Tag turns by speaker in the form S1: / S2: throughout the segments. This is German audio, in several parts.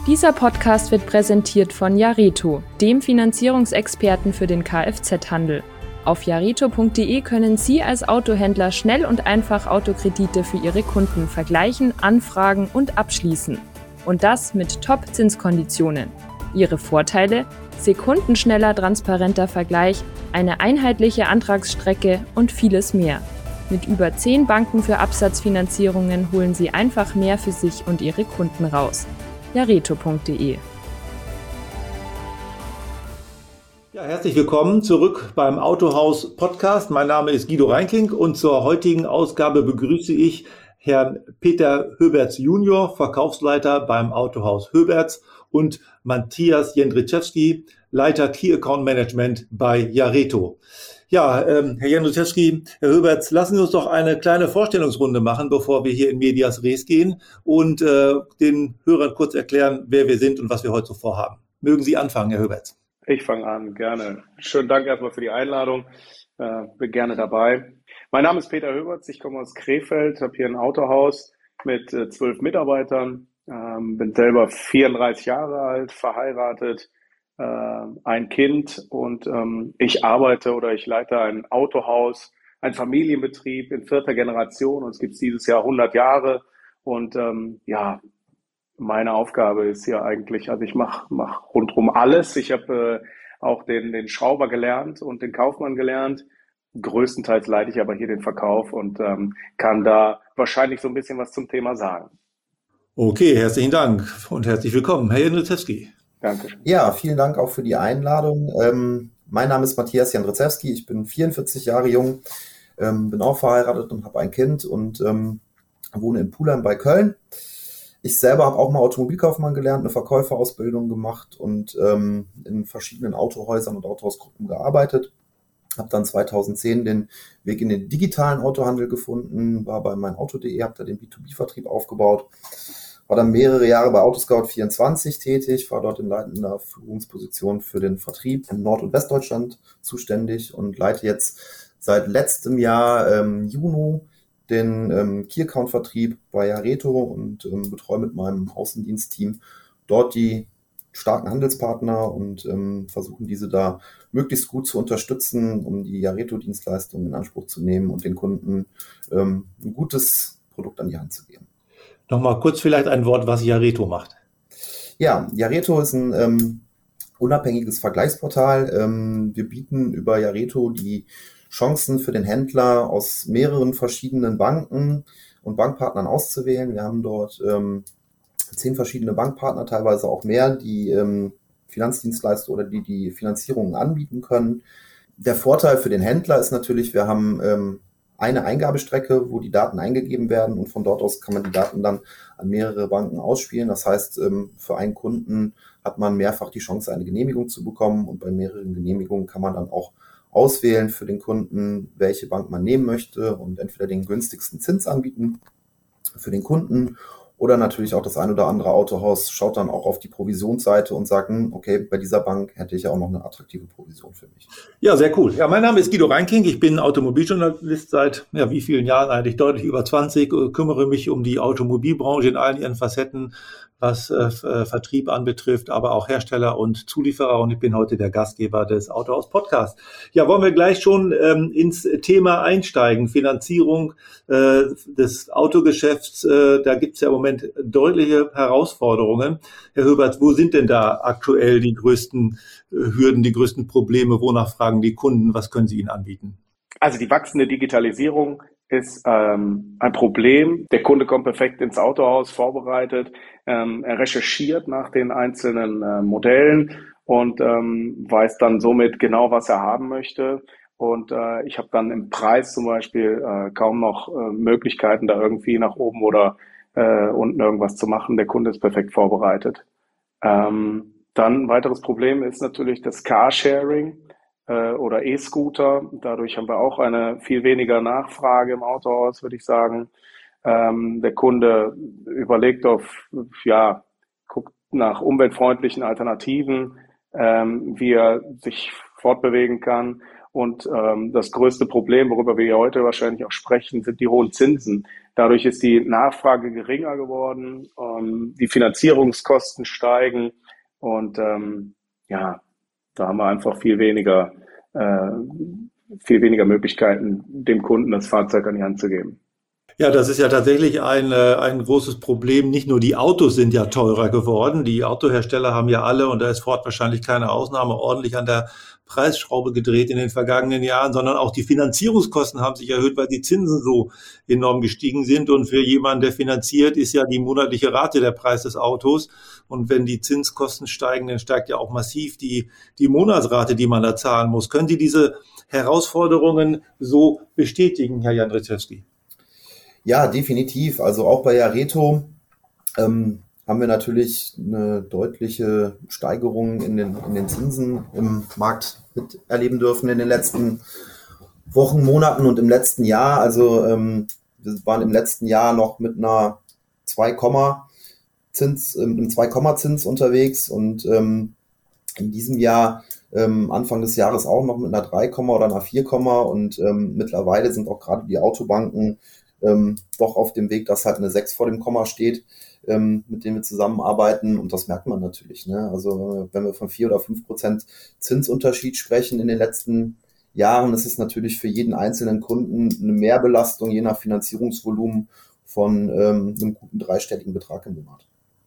S1: Dieser Podcast wird präsentiert von Jareto, dem Finanzierungsexperten für den Kfz-Handel. Auf jareto.de können Sie als Autohändler schnell und einfach Autokredite für Ihre Kunden vergleichen, anfragen und abschließen. Und das mit Top-Zinskonditionen. Ihre Vorteile? Sekundenschneller, transparenter Vergleich, eine einheitliche Antragsstrecke und vieles mehr. Mit über 10 Banken für Absatzfinanzierungen holen Sie einfach mehr für sich und Ihre Kunden raus. jareto.de.
S2: Ja, herzlich willkommen zurück beim Autohaus Podcast. Mein Name ist Guido Reinking und zur heutigen Ausgabe begrüße ich Herrn Peter Höberts Junior, Verkaufsleiter beim Autohaus Höberts, und Matthias Jędrzejewski, Leiter Key Account Management bei Jareto. Ja, Herr Jędrzejewski, Herr Höberts, lassen Sie uns doch eine kleine Vorstellungsrunde machen, bevor wir hier in Medias Res gehen und den Hörern kurz erklären, wer wir sind und was wir heute so vorhaben. Mögen Sie anfangen, Herr Höberts?
S3: Ich fange an, gerne. Schönen Dank erstmal für die Einladung. Bin gerne dabei. Mein Name ist Peter Höberts, ich komme aus Krefeld, habe hier ein Autohaus mit 12 Mitarbeitern, bin selber 34 Jahre alt, verheiratet, ein Kind und ich leite ein Autohaus, ein Familienbetrieb in 4. Generation, uns gibt es dieses Jahr 100 Jahre und meine Aufgabe ist hier eigentlich, also ich mach rundherum alles. Ich habe auch den Schrauber gelernt und den Kaufmann gelernt. Größtenteils leite ich aber hier den Verkauf und kann da wahrscheinlich so ein bisschen was zum Thema sagen.
S2: Okay, herzlichen Dank und herzlich willkommen, Herr Jędrzejewski.
S3: Danke.
S4: Ja, vielen Dank auch für die Einladung. Mein Name ist Matthias Jędrzejewski, ich bin 44 Jahre jung, bin auch verheiratet und habe ein Kind und wohne in Pulheim bei Köln. Ich selber habe auch mal Automobilkaufmann gelernt, eine Verkäuferausbildung gemacht und in verschiedenen Autohäusern und Autohausgruppen gearbeitet. Habe dann 2010 den Weg in den digitalen Autohandel gefunden, war bei meinauto.de, habe da den B2B-Vertrieb aufgebaut, war dann mehrere Jahre bei Autoscout24 tätig, war dort in leitender Führungsposition für den Vertrieb in Nord- und Westdeutschland zuständig und leite jetzt seit letztem Jahr Juni den Key-Account-Vertrieb bei Jareto und betreue mit meinem Außendienstteam dort die starken Handelspartner und versuchen diese da möglichst gut zu unterstützen, um die Jareto-Dienstleistungen in Anspruch zu nehmen und den Kunden ein gutes Produkt an die Hand zu geben.
S2: Nochmal kurz vielleicht ein Wort, was Jareto macht.
S4: Ja, Jareto ist ein unabhängiges Vergleichsportal. Wir bieten über Jareto die Chancen für den Händler aus mehreren verschiedenen Banken und Bankpartnern auszuwählen. Wir haben dort 10 verschiedene Bankpartner, teilweise auch mehr, die Finanzdienstleister oder die Finanzierungen anbieten können. Der Vorteil für den Händler ist natürlich, wir haben eine Eingabestrecke, wo die Daten eingegeben werden und von dort aus kann man die Daten dann an mehrere Banken ausspielen. Das heißt, für einen Kunden hat man mehrfach die Chance, eine Genehmigung zu bekommen und bei mehreren Genehmigungen kann man dann auch auswählen für den Kunden, welche Bank man nehmen möchte und entweder den günstigsten Zins anbieten für den Kunden oder natürlich auch das ein oder andere Autohaus schaut dann auch auf die Provisionsseite und sagt, okay, bei dieser Bank hätte ich ja auch noch eine attraktive Provision für mich.
S2: Ja, sehr cool. Ja, mein Name ist Guido Reinking. Ich bin Automobiljournalist seit, wie vielen Jahren eigentlich? Deutlich über 20. Kümmere mich um die Automobilbranche in allen ihren Facetten, was Vertrieb anbetrifft, aber auch Hersteller und Zulieferer. Und ich bin heute der Gastgeber des Autohaus Podcast. Ja, wollen wir gleich schon ins Thema einsteigen. Finanzierung des Autogeschäfts. Da gibt es ja im Moment deutliche Herausforderungen. Herr Höberts, wo sind denn da aktuell die größten Hürden, die größten Probleme? Wonach fragen die Kunden? Was können Sie ihnen anbieten?
S3: Also die wachsende Digitalisierung ist ein Problem. Der Kunde kommt perfekt ins Autohaus, vorbereitet. Er recherchiert nach den einzelnen Modellen und weiß dann somit genau, was er haben möchte. Und ich habe dann im Preis zum Beispiel kaum noch Möglichkeiten, da irgendwie nach oben oder unten irgendwas zu machen. Der Kunde ist perfekt vorbereitet. Dann ein weiteres Problem ist natürlich das Carsharing oder E-Scooter. Dadurch haben wir auch eine viel weniger Nachfrage im Autohaus, würde ich sagen. Der Kunde überlegt guckt nach umweltfreundlichen Alternativen, wie er sich fortbewegen kann. Und das größte Problem, worüber wir ja heute wahrscheinlich auch sprechen, sind die hohen Zinsen. Dadurch ist die Nachfrage geringer geworden, die Finanzierungskosten steigen und ja, da haben wir einfach viel weniger Möglichkeiten, dem Kunden das Fahrzeug an die Hand zu geben.
S2: Ja, das ist ja tatsächlich ein großes Problem. Nicht nur die Autos sind ja teurer geworden. Die Autohersteller haben ja alle, und da ist Ford wahrscheinlich keine Ausnahme, ordentlich an der Preisschraube gedreht in den vergangenen Jahren, sondern auch die Finanzierungskosten haben sich erhöht, weil die Zinsen so enorm gestiegen sind. Und für jemanden, der finanziert, ist ja die monatliche Rate der Preis des Autos. Und wenn die Zinskosten steigen, dann steigt ja auch massiv die Monatsrate, die man da zahlen muss. Können Sie diese Herausforderungen so bestätigen, Herr Jandrzejewski?
S4: Ja, definitiv. Also auch bei Jareto haben wir natürlich eine deutliche Steigerung in den Zinsen im Markt miterleben dürfen in den letzten Wochen, Monaten und im letzten Jahr. Also wir waren im letzten Jahr noch mit einer 2-Komma-Zins unterwegs und in diesem Jahr Anfang des Jahres auch noch mit einer 3, oder einer 4, und mittlerweile sind auch gerade die Autobanken doch auf dem Weg, dass halt eine 6 vor dem Komma steht, mit denen wir zusammenarbeiten. Und das merkt man natürlich, ne? Also wenn wir von 4 oder 5% Zinsunterschied sprechen in den letzten Jahren, ist es natürlich für jeden einzelnen Kunden eine Mehrbelastung, je nach Finanzierungsvolumen von einem guten dreistelligen Betrag im Monat.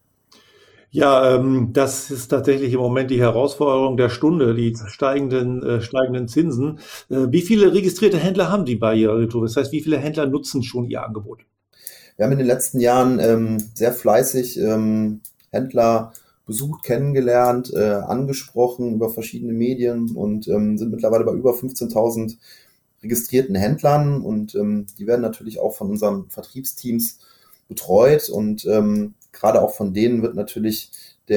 S2: Ja, das ist tatsächlich im Moment die Herausforderung der Stunde, die steigenden Zinsen. Wie viele registrierte Händler haben die bei Jareto? Das heißt, wie viele Händler nutzen schon Ihr Angebot?
S4: Wir haben in den letzten Jahren sehr fleißig Händler besucht, kennengelernt, angesprochen über verschiedene Medien und sind mittlerweile bei über 15.000 registrierten Händlern und die werden natürlich auch von unseren Vertriebsteams betreut und gerade auch von denen wird natürlich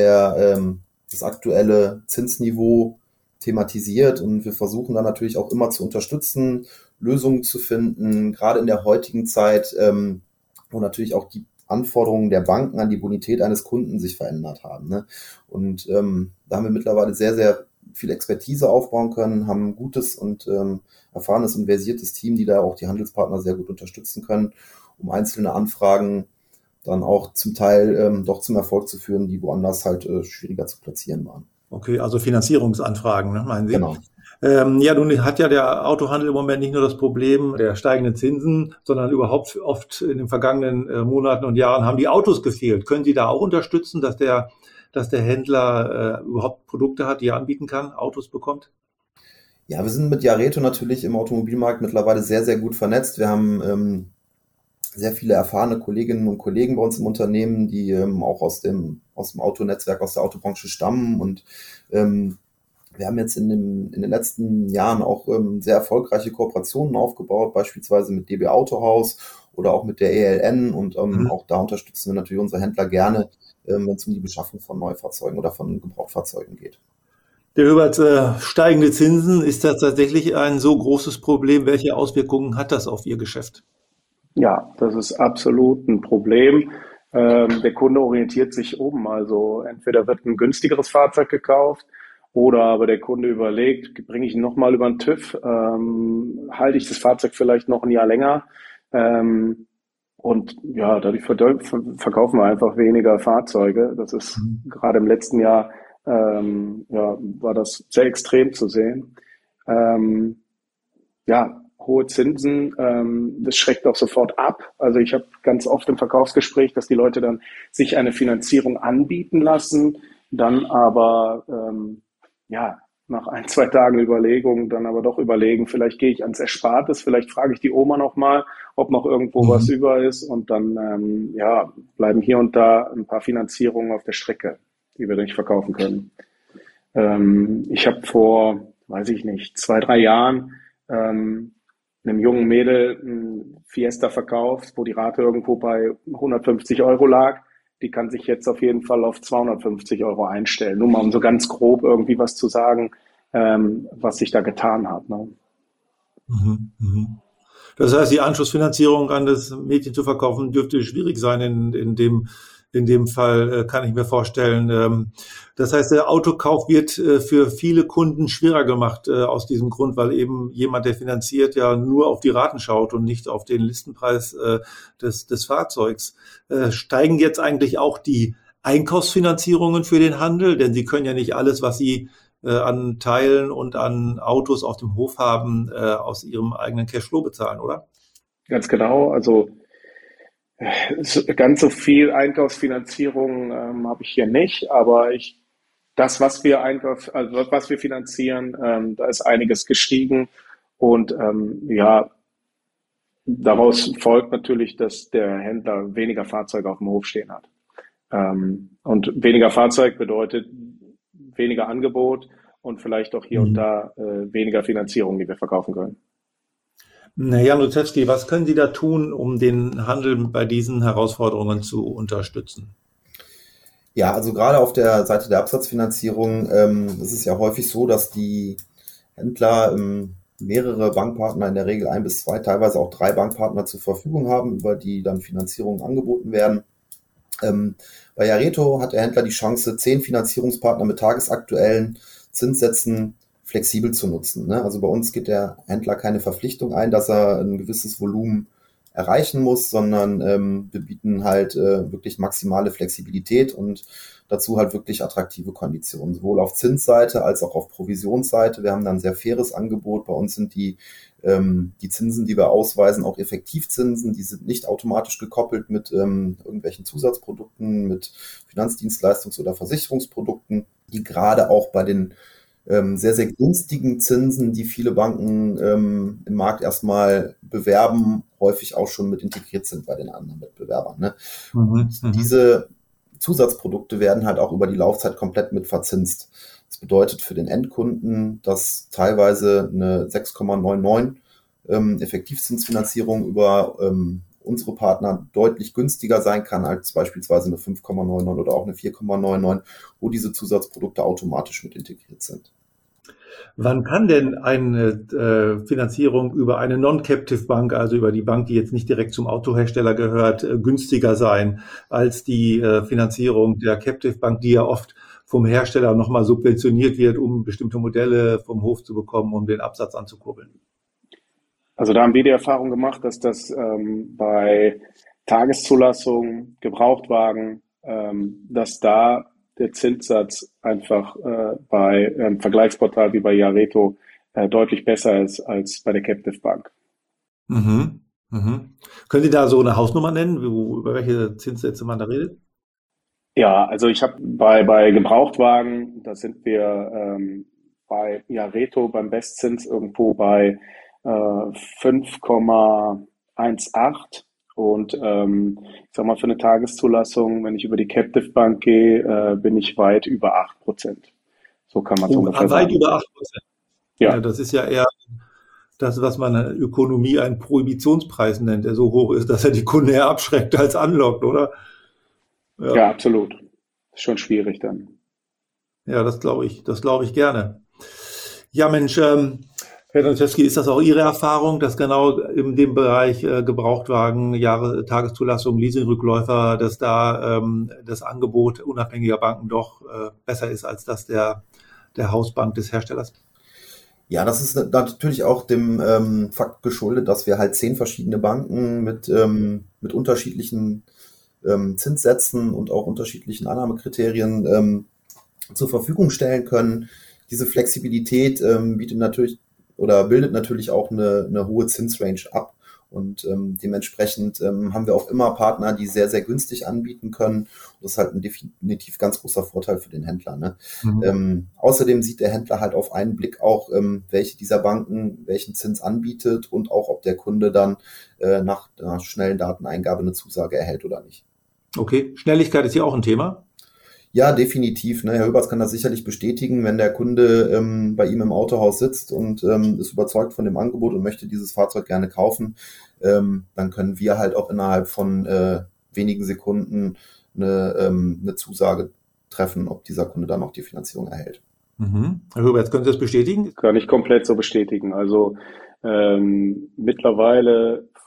S4: das aktuelle Zinsniveau thematisiert und wir versuchen dann natürlich auch immer zu unterstützen, Lösungen zu finden, gerade in der heutigen Zeit, wo natürlich auch die Anforderungen der Banken an die Bonität eines Kunden sich verändert haben, ne? Und da haben wir mittlerweile sehr, sehr viel Expertise aufbauen können, haben ein gutes und erfahrenes und versiertes Team, die da auch die Handelspartner sehr gut unterstützen können, um einzelne Anfragen dann auch zum Teil doch zum Erfolg zu führen, die woanders halt schwieriger zu platzieren waren.
S2: Okay, also Finanzierungsanfragen, ne, meinen Sie?
S4: Genau.
S2: Ja, nun hat ja der Autohandel im Moment nicht nur das Problem der steigenden Zinsen, sondern überhaupt oft in den vergangenen Monaten und Jahren haben die Autos gefehlt. Können Sie da auch unterstützen, dass der Händler überhaupt Produkte hat, die er anbieten kann, Autos bekommt?
S4: Ja, wir sind mit Jareto natürlich im Automobilmarkt mittlerweile sehr, sehr gut vernetzt. Wir haben sehr viele erfahrene Kolleginnen und Kollegen bei uns im Unternehmen, die auch aus dem Autonetzwerk, aus der Autobranche stammen. Und wir haben jetzt in den letzten Jahren auch sehr erfolgreiche Kooperationen aufgebaut, beispielsweise mit DB Autohaus oder auch mit der ELN. Und auch da unterstützen wir natürlich unsere Händler gerne, wenn es um die Beschaffung von Neufahrzeugen oder von Gebrauchtfahrzeugen geht.
S2: Der Hübert, steigende Zinsen, ist das tatsächlich ein so großes Problem? Welche Auswirkungen hat das auf Ihr Geschäft?
S3: Ja, das ist absolut ein Problem. Der Kunde orientiert sich um. Also entweder wird ein günstigeres Fahrzeug gekauft oder aber der Kunde überlegt, bringe ich ihn nochmal über den TÜV, halte ich das Fahrzeug vielleicht noch ein Jahr länger. Und ja, dadurch verkaufen wir einfach weniger Fahrzeuge. Das ist gerade im letzten Jahr, war das sehr extrem zu sehen. Hohe Zinsen, das schreckt auch sofort ab. Also ich habe ganz oft im Verkaufsgespräch, dass die Leute dann sich eine Finanzierung anbieten lassen, dann aber nach 1-2 Tagen Überlegung dann aber doch überlegen, vielleicht gehe ich ans Erspartes, vielleicht frage ich die Oma nochmal, ob noch irgendwo was über ist und dann bleiben hier und da ein paar Finanzierungen auf der Strecke, die wir nicht verkaufen können. Ich habe vor, 2-3 Jahren einem jungen Mädel ein Fiesta verkauft, wo die Rate irgendwo bei 150 € lag. Die kann sich jetzt auf jeden Fall auf 250 € einstellen. Nur mal um so ganz grob irgendwie was zu sagen, was sich da getan hat. Ne?
S2: Das heißt, die Anschlussfinanzierung an das Mädchen zu verkaufen dürfte schwierig sein in dem in dem Fall kann ich mir vorstellen. Das heißt, der Autokauf wird für viele Kunden schwerer gemacht aus diesem Grund, weil eben jemand, der finanziert, ja nur auf die Raten schaut und nicht auf den Listenpreis des Fahrzeugs. Steigen jetzt eigentlich auch die Einkaufsfinanzierungen für den Handel? Denn Sie können ja nicht alles, was Sie an Teilen und an Autos auf dem Hof haben, aus Ihrem eigenen Cashflow bezahlen, oder?
S3: Ganz genau. Also ganz so viel Einkaufsfinanzierung habe ich hier nicht, aber was wir finanzieren, da ist einiges gestiegen und ja, daraus folgt natürlich, dass der Händler weniger Fahrzeuge auf dem Hof stehen hat. Und weniger Fahrzeug bedeutet weniger Angebot und vielleicht auch hier und da weniger Finanzierung, die wir verkaufen können.
S2: Jan Rudzewski, was können Sie da tun, um den Handel bei diesen Herausforderungen zu unterstützen?
S4: Ja, also gerade auf der Seite der Absatzfinanzierung ist es ja häufig so, dass die Händler mehrere Bankpartner, in der Regel 1 bis 2, teilweise auch 3 Bankpartner zur Verfügung haben, über die dann Finanzierungen angeboten werden. Bei Jareto hat der Händler die Chance, 10 Finanzierungspartner mit tagesaktuellen Zinssätzen flexibel zu nutzen. Ne? Also bei uns geht der Händler keine Verpflichtung ein, dass er ein gewisses Volumen erreichen muss, sondern wir bieten halt wirklich maximale Flexibilität und dazu halt wirklich attraktive Konditionen, sowohl auf Zinsseite als auch auf Provisionsseite. Wir haben dann ein sehr faires Angebot. Bei uns sind die Zinsen, die wir ausweisen, auch Effektivzinsen. Die sind nicht automatisch gekoppelt mit irgendwelchen Zusatzprodukten, mit Finanzdienstleistungs- oder Versicherungsprodukten, die gerade auch bei den sehr, sehr günstigen Zinsen, die viele Banken im Markt erstmal bewerben, häufig auch schon mit integriert sind bei den anderen Wettbewerbern. Ne? Diese Zusatzprodukte werden halt auch über die Laufzeit komplett mit verzinst. Das bedeutet für den Endkunden, dass teilweise eine 6,99 Effektivzinsfinanzierung über unsere Partner deutlich günstiger sein kann als beispielsweise eine 5,99 oder auch eine 4,99, wo diese Zusatzprodukte automatisch mit integriert sind.
S2: Wann kann denn eine Finanzierung über eine Non-Captive Bank, also über die Bank, die jetzt nicht direkt zum Autohersteller gehört, günstiger sein als die Finanzierung der Captive Bank, die ja oft vom Hersteller nochmal subventioniert wird, um bestimmte Modelle vom Hof zu bekommen, um den Absatz anzukurbeln?
S3: Also da haben wir die Erfahrung gemacht, dass das bei Tageszulassungen, Gebrauchtwagen, dass da der Zinssatz einfach bei einem Vergleichsportal wie bei Jareto deutlich besser ist als bei der Captive Bank.
S2: Mhm. Können Sie da so eine Hausnummer nennen, über welche Zinssätze man da redet?
S3: Ja, also ich habe bei Gebrauchtwagen, da sind wir bei Jareto beim Bestzins irgendwo bei 5,18 und ich sag mal für eine Tageszulassung, wenn ich über die Captive Bank gehe, bin ich weit über 8%. So kann man es ungefähr
S2: weit
S3: sagen.
S2: über 8%.
S3: Ja.
S2: Ja, das ist ja eher das, was man in der Ökonomie einen Prohibitionspreis nennt, der so hoch ist, dass er die Kunden eher abschreckt als anlockt, oder?
S3: Ja, absolut. Ist schon schwierig dann.
S2: Ja, das glaube ich gerne. Ja, Mensch, Herr Rudzewski, ist das auch Ihre Erfahrung, dass genau in dem Bereich Gebrauchtwagen, Tageszulassung, Leasingrückläufer, dass da das Angebot unabhängiger Banken doch besser ist als das der Hausbank des Herstellers?
S4: Ja, das ist natürlich auch dem Fakt geschuldet, dass wir halt 10 verschiedene Banken mit unterschiedlichen Zinssätzen und auch unterschiedlichen Annahmekriterien zur Verfügung stellen können. Diese Flexibilität bildet natürlich auch eine hohe Zinsrange ab. Und dementsprechend haben wir auch immer Partner, die sehr, sehr günstig anbieten können. Und das ist halt ein definitiv ganz großer Vorteil für den Händler. Ne? Außerdem sieht der Händler halt auf einen Blick auch, welche dieser Banken welchen Zins anbietet und auch, ob der Kunde dann nach einer schnellen Dateneingabe eine Zusage erhält oder nicht.
S2: Okay, Schnelligkeit ist hier auch ein Thema.
S4: Ja, definitiv. Ne? Herr Höberts kann das sicherlich bestätigen, wenn der Kunde bei ihm im Autohaus sitzt und ist überzeugt von dem Angebot und möchte dieses Fahrzeug gerne kaufen, dann können wir halt auch innerhalb von wenigen Sekunden eine Zusage treffen, ob dieser Kunde dann auch die Finanzierung erhält.
S2: Herr Höberts, können Sie das bestätigen?
S3: Kann ich komplett so bestätigen. Also mittlerweile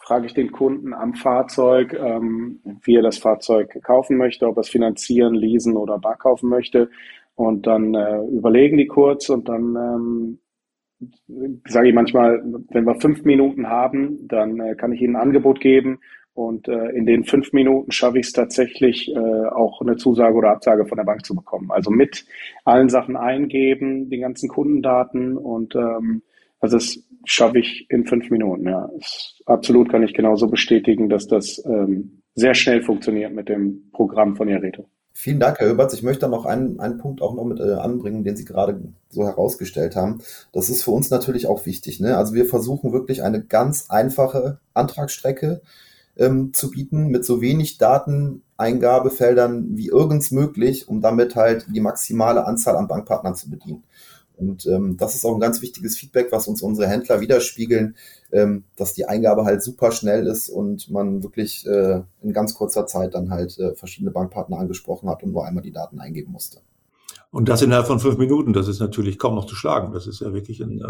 S3: frage ich den Kunden am Fahrzeug, wie er das Fahrzeug kaufen möchte, ob er es finanzieren, leasen oder bar kaufen möchte. Und dann überlegen die kurz und dann sage ich manchmal, wenn wir 5 Minuten haben, dann kann ich Ihnen ein Angebot geben und in den 5 Minuten schaffe ich es tatsächlich, auch eine Zusage oder Absage von der Bank zu bekommen. Also mit allen Sachen eingeben, den ganzen Kundendaten und also das schaffe ich in 5 Minuten. Ja, absolut kann ich genauso bestätigen, dass das sehr schnell funktioniert mit dem Programm von Jareto.
S4: Vielen Dank, Herr Höberts. Ich möchte da noch einen Punkt auch noch mit anbringen, den Sie gerade so herausgestellt haben. Das ist für uns natürlich auch wichtig, ne? Also wir versuchen wirklich eine ganz einfache Antragsstrecke zu bieten, mit so wenig Dateneingabefeldern wie irgends möglich, um damit halt die maximale Anzahl an Bankpartnern zu bedienen. Und das ist auch ein ganz wichtiges Feedback, was uns unsere Händler widerspiegeln, dass die Eingabe halt super schnell ist und man wirklich in ganz kurzer Zeit dann halt verschiedene Bankpartner angesprochen hat und nur einmal die Daten eingeben musste.
S2: Und das innerhalb von 5 Minuten, das ist natürlich kaum noch zu schlagen. Das ist ja wirklich ein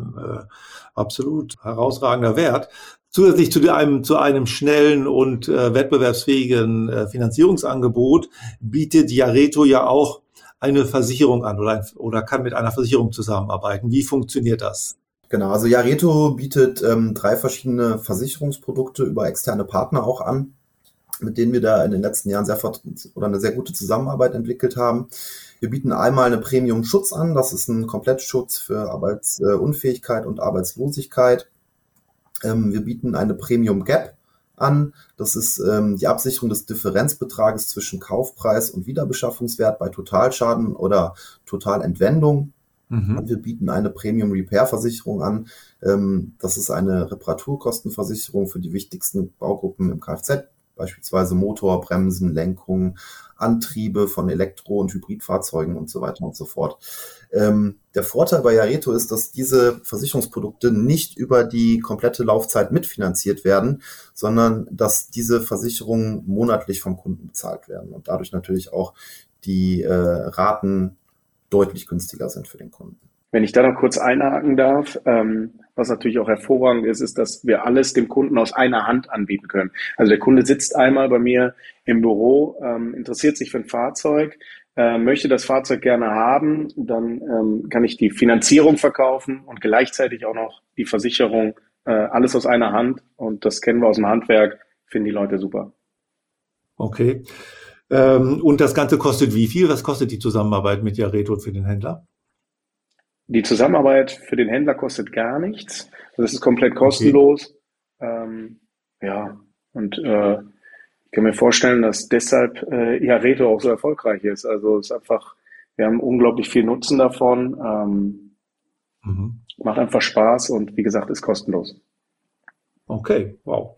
S2: absolut herausragender Wert. Zusätzlich zu einem schnellen und wettbewerbsfähigen Finanzierungsangebot bietet Jareto ja auch eine Versicherung an oder kann mit einer Versicherung zusammenarbeiten. Wie funktioniert das?
S4: Genau, also Jareto bietet 3 verschiedene Versicherungsprodukte über externe Partner auch an, mit denen wir da in den letzten Jahren eine sehr gute Zusammenarbeit entwickelt haben. Wir bieten einmal eine Premium-Schutz an, das ist ein Komplettschutz für Arbeitsunfähigkeit und Arbeitslosigkeit. Wir bieten eine Premium-Gap an, das ist die Absicherung des Differenzbetrages zwischen Kaufpreis und Wiederbeschaffungswert bei Totalschaden oder Totalentwendung. Und wir bieten eine Premium-Repair-Versicherung an, das ist eine Reparaturkostenversicherung für die wichtigsten Baugruppen im Kfz, beispielsweise Motor, Bremsen, Lenkung, Antriebe von Elektro- und Hybridfahrzeugen und so weiter und so fort. Der Vorteil bei Jareto ist, dass diese Versicherungsprodukte nicht über die komplette Laufzeit mitfinanziert werden, sondern dass diese Versicherungen monatlich vom Kunden bezahlt werden und dadurch natürlich auch die Raten deutlich günstiger sind für den Kunden.
S3: Wenn ich da noch kurz einhaken darf, was natürlich auch hervorragend ist, ist, dass wir alles dem Kunden aus einer Hand anbieten können. Also der Kunde sitzt einmal bei mir im Büro, interessiert sich für ein Fahrzeug, möchte das Fahrzeug gerne haben, dann kann ich die Finanzierung verkaufen und gleichzeitig auch noch die Versicherung, alles aus einer Hand. Und das kennen wir aus dem Handwerk, finden die Leute super.
S2: Okay. Und das Ganze kostet wie viel? Was kostet die Zusammenarbeit mit Jareto für den Händler?
S3: Die Zusammenarbeit für den Händler kostet gar nichts. Das ist komplett kostenlos. Okay. Und ich kann mir vorstellen, dass deshalb Jareto auch so erfolgreich ist. Also es ist einfach, wir haben unglaublich viel Nutzen davon. Macht einfach Spaß und wie gesagt, ist kostenlos.
S2: Okay, wow.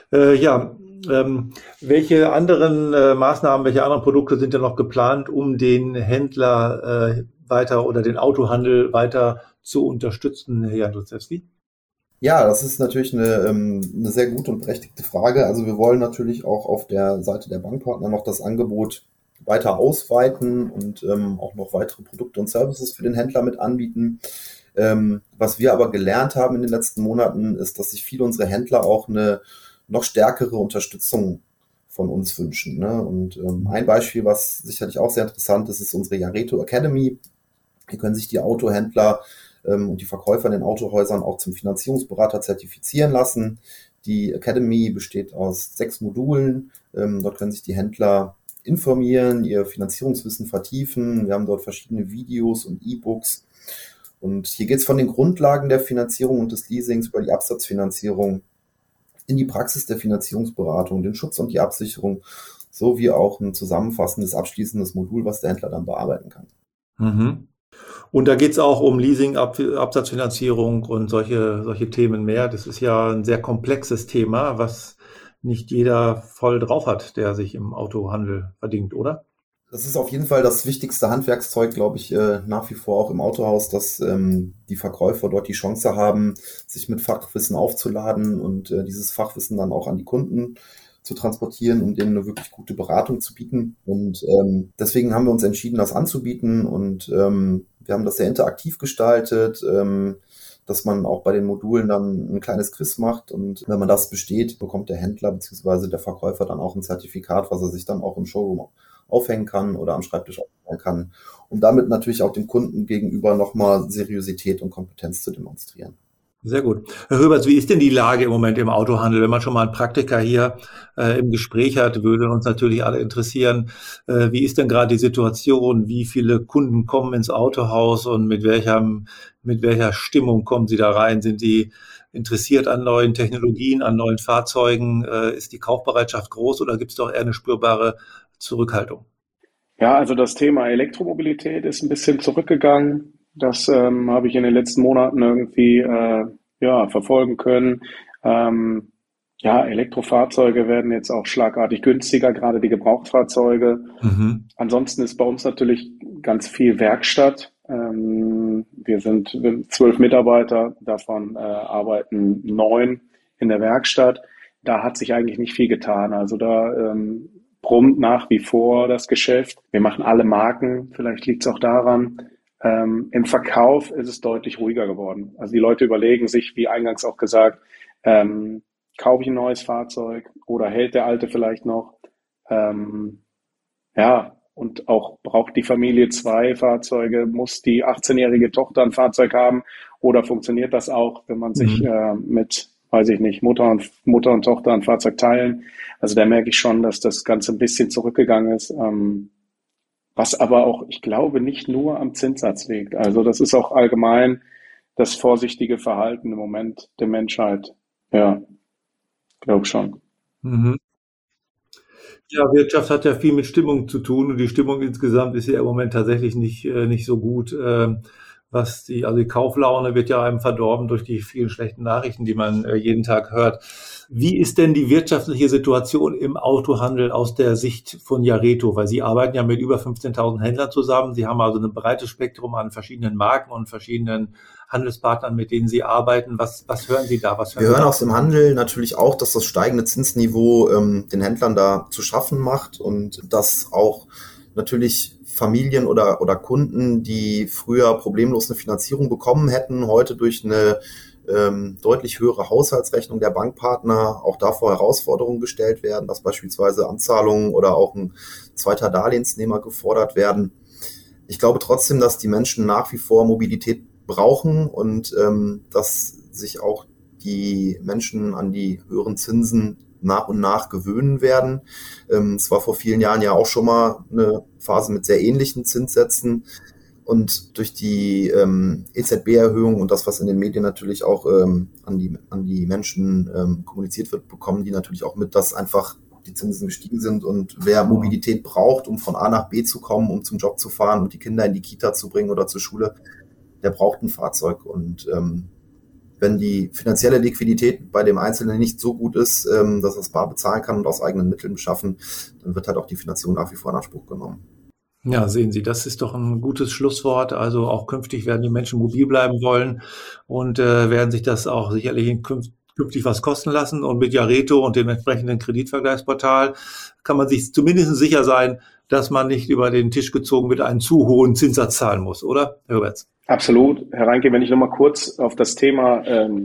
S2: Welche anderen Maßnahmen, welche anderen Produkte sind denn noch geplant, um den Händler weiter oder den Autohandel weiter zu unterstützen, Herr Jandrzejewski?
S4: Ja, das ist natürlich eine sehr gute und berechtigte Frage. Also wir wollen natürlich auch auf der Seite der Bankpartner noch das Angebot weiter ausweiten und auch noch weitere Produkte und Services für den Händler mit anbieten. Was wir aber gelernt haben in den letzten Monaten, ist, dass sich viele unserer Händler auch eine noch stärkere Unterstützung von uns wünschen, ne? Und ein Beispiel, was sicherlich auch sehr interessant ist, ist unsere Jareto Academy. Hier können sich die Autohändler und die Verkäufer in den Autohäusern auch zum Finanzierungsberater zertifizieren lassen. Die Academy besteht aus 6 Modulen. Dort können sich die Händler informieren, ihr Finanzierungswissen vertiefen. Wir haben dort verschiedene Videos und E-Books. Und hier geht es von den Grundlagen der Finanzierung und des Leasings über die Absatzfinanzierung in die Praxis der Finanzierungsberatung, den Schutz und die Absicherung, sowie auch ein zusammenfassendes, abschließendes Modul, was der Händler dann bearbeiten kann.
S2: Und da geht es auch um Leasing, Absatzfinanzierung und solche Themen mehr. Das ist ja ein sehr komplexes Thema, was nicht jeder voll drauf hat, der sich im Autohandel verdingt, oder?
S4: Das ist auf jeden Fall das wichtigste Handwerkszeug, glaube ich, nach wie vor auch im Autohaus, dass die Verkäufer dort die Chance haben, sich mit Fachwissen aufzuladen und dieses Fachwissen dann auch an die Kunden zu transportieren, um denen eine wirklich gute Beratung zu bieten. Und deswegen haben wir uns entschieden, das anzubieten und wir haben das sehr interaktiv gestaltet. dass man auch bei den Modulen dann ein kleines Quiz macht und wenn man das besteht, bekommt der Händler bzw. der Verkäufer dann auch ein Zertifikat, was er sich dann auch im Showroom aufhängen kann oder am Schreibtisch aufhängen kann, um damit natürlich auch dem Kunden gegenüber nochmal Seriosität und Kompetenz zu demonstrieren.
S2: Sehr gut. Herr Höberts, wie ist denn die Lage im Moment im Autohandel? Wenn man schon mal einen Praktiker hier im Gespräch hat, würde uns natürlich alle interessieren, wie ist denn gerade die Situation? Wie viele Kunden kommen ins Autohaus und mit welcher Stimmung kommen sie da rein? Sind sie interessiert an neuen Technologien, an neuen Fahrzeugen? Ist die Kaufbereitschaft groß oder gibt es doch eher eine spürbare Zurückhaltung?
S3: Ja, also das Thema Elektromobilität ist ein bisschen zurückgegangen. Das habe ich in den letzten Monaten irgendwie verfolgen können. Elektrofahrzeuge werden jetzt auch schlagartig günstiger, gerade die Gebrauchtfahrzeuge. Ansonsten ist bei uns natürlich ganz viel Werkstatt. Wir sind 12 Mitarbeiter, davon arbeiten 9 in der Werkstatt. Da hat sich eigentlich nicht viel getan. Also da brummt nach wie vor das Geschäft. Wir machen alle Marken, vielleicht liegt es auch daran. Im Verkauf ist es deutlich ruhiger geworden. Also die Leute überlegen sich, wie eingangs auch gesagt, kaufe ich ein neues Fahrzeug oder hält der alte vielleicht noch? Und auch braucht die Familie 2 Fahrzeuge, muss die 18-jährige Tochter ein Fahrzeug haben oder funktioniert das auch, wenn man sich mit, weiß ich nicht, Mutter und Tochter ein Fahrzeug teilen? Also da merke ich schon, dass das Ganze ein bisschen zurückgegangen ist. Was aber auch, ich glaube, nicht nur am Zinssatz liegt. Also das ist auch allgemein das vorsichtige Verhalten im Moment der Menschheit. Ja, glaube schon.
S2: Ja, Wirtschaft hat ja viel mit Stimmung zu tun und die Stimmung insgesamt ist ja im Moment tatsächlich nicht so gut. Die Kauflaune wird ja einem verdorben durch die vielen schlechten Nachrichten, die man jeden Tag hört. Wie ist denn die wirtschaftliche Situation im Autohandel aus der Sicht von Jareto? Weil Sie arbeiten ja mit über 15.000 Händlern zusammen. Sie haben also ein breites Spektrum an verschiedenen Marken und verschiedenen Handelspartnern, mit denen Sie arbeiten. Was hören Sie da?
S4: Wir hören aus dem Handel natürlich auch, dass das steigende Zinsniveau den Händlern da zu schaffen macht und dass auch natürlich Familien oder Kunden, die früher problemlos eine Finanzierung bekommen hätten, heute durch eine deutlich höhere Haushaltsrechnung der Bankpartner auch davor Herausforderungen gestellt werden, dass beispielsweise Anzahlungen oder auch ein zweiter Darlehensnehmer gefordert werden. Ich glaube trotzdem, dass die Menschen nach wie vor Mobilität brauchen und dass sich auch die Menschen an die höheren Zinsen nach und nach gewöhnen werden. Es war vor vielen Jahren ja auch schon mal eine Phase mit sehr ähnlichen Zinssätzen. Und durch die EZB-Erhöhung und das, was in den Medien natürlich auch an die Menschen kommuniziert wird, bekommen die natürlich auch mit, dass einfach die Zinsen gestiegen sind. Und wer Mobilität braucht, um von A nach B zu kommen, um zum Job zu fahren und die Kinder in die Kita zu bringen oder zur Schule, der braucht ein Fahrzeug. Und wenn die finanzielle Liquidität bei dem Einzelnen nicht so gut ist, dass er es bar bezahlen kann und aus eigenen Mitteln beschaffen, dann wird halt auch die Finanzierung nach wie vor in Anspruch genommen.
S2: Ja, sehen Sie, das ist doch ein gutes Schlusswort. Also auch künftig werden die Menschen mobil bleiben wollen und werden sich das auch sicherlich künftig was kosten lassen. Und mit Jareto und dem entsprechenden Kreditvergleichsportal kann man sich zumindest sicher sein, dass man nicht über den Tisch gezogen wird, einen zu hohen Zinssatz zahlen muss, oder, Herr Höberts?
S3: Absolut. Herr Reinke, wenn ich nochmal kurz auf das Thema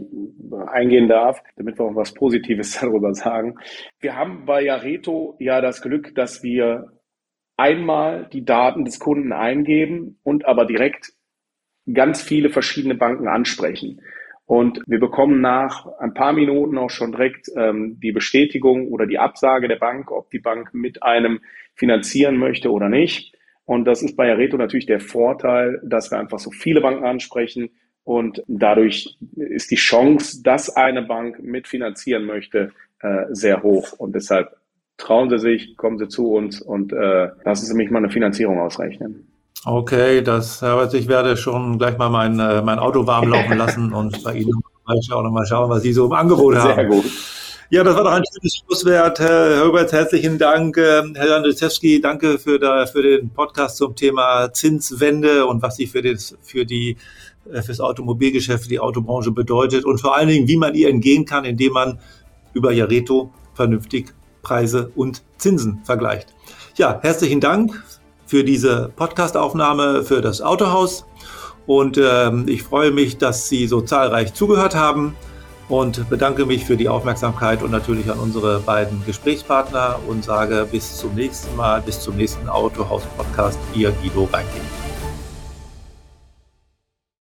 S3: eingehen darf, damit wir auch was Positives darüber sagen. Wir haben bei Jareto ja das Glück, dass wir einmal die Daten des Kunden eingeben und aber direkt ganz viele verschiedene Banken ansprechen. Und wir bekommen nach ein paar Minuten auch schon direkt die Bestätigung oder die Absage der Bank, ob die Bank mit einem finanzieren möchte oder nicht. Und das ist bei Jareto natürlich der Vorteil, dass wir einfach so viele Banken ansprechen und dadurch ist die Chance, dass eine Bank mitfinanzieren möchte, sehr hoch. Und deshalb trauen Sie sich, kommen Sie zu uns und lassen Sie mich mal eine Finanzierung ausrechnen.
S2: Okay, ich werde schon gleich mal mein Auto warm laufen lassen und bei Ihnen mal schauen, was Sie so im Angebot haben.
S3: Sehr gut.
S2: Ja, das war doch ein schönes Schlusswort. Herr Höberts, herzlichen Dank. Herr Jandrzejewski, danke für den Podcast zum Thema Zinswende und was sie fürs Automobilgeschäft, für die Autobranche bedeutet und vor allen Dingen, wie man ihr entgehen kann, indem man über Jareto vernünftig Preise und Zinsen vergleicht. Ja, herzlichen Dank für diese Podcastaufnahme für das Autohaus Und ich freue mich, dass Sie so zahlreich zugehört haben und bedanke mich für die Aufmerksamkeit und natürlich an unsere beiden Gesprächspartner und sage bis zum nächsten Mal, bis zum nächsten Autohaus-Podcast. Ihr Guido Reinking.